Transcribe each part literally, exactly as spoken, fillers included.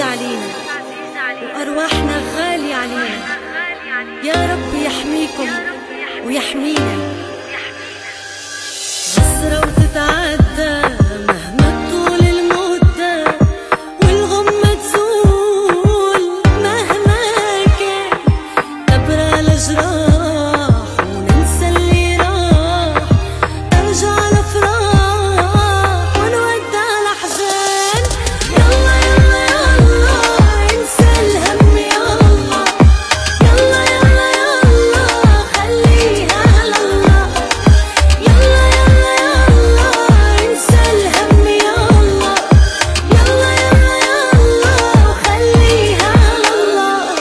علينا وأرواحنا غالية علينا. يا رب يحميكم ويحمينا. غسرة وتتعدى مهما طول المدة، والغمة تزول مهما كان. تبرى الأجراح وننسى اللي راح، ترجع الأفراح ونودع الأحزان. يلا يلا يلا انسى الهم، يلا يلا يلا يلا خليها على الله. يلا يلا يلا انسى الهم، يلا يلا يلا يلا وخليها على الله.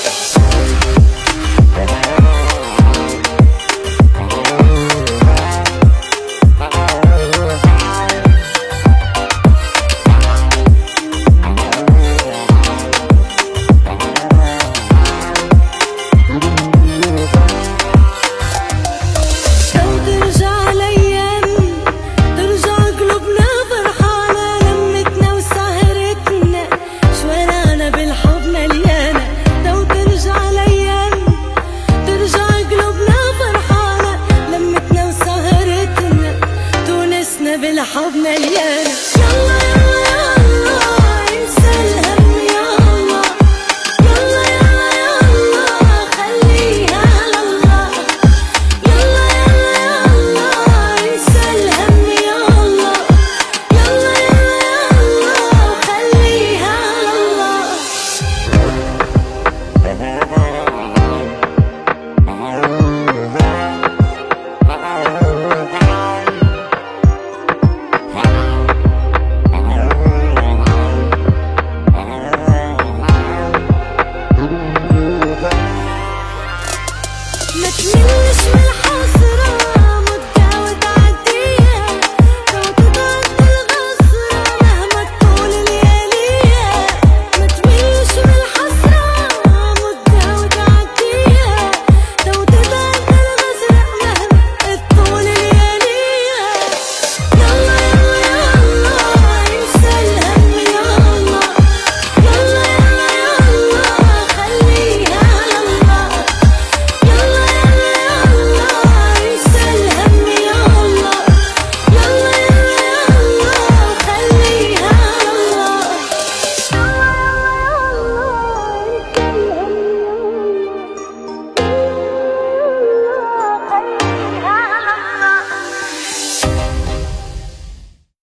لو ترجع الأيام ترجع قلوبنا فرحانة، لمتنا وسهرتنا شوارعنا بالحب مليانة. لو ترجع الأيام ترجع قلوبنا فرحانة، لمتنا وسهرتنا تونسنا بالحب مليانة. يلا يلا يلا انسى الهم، يلا يلا يلا يلا خليها على الله. يلا يلا يلا انسى الهم، يلا يلا يلا يلا وخليها على الله. ما تملش من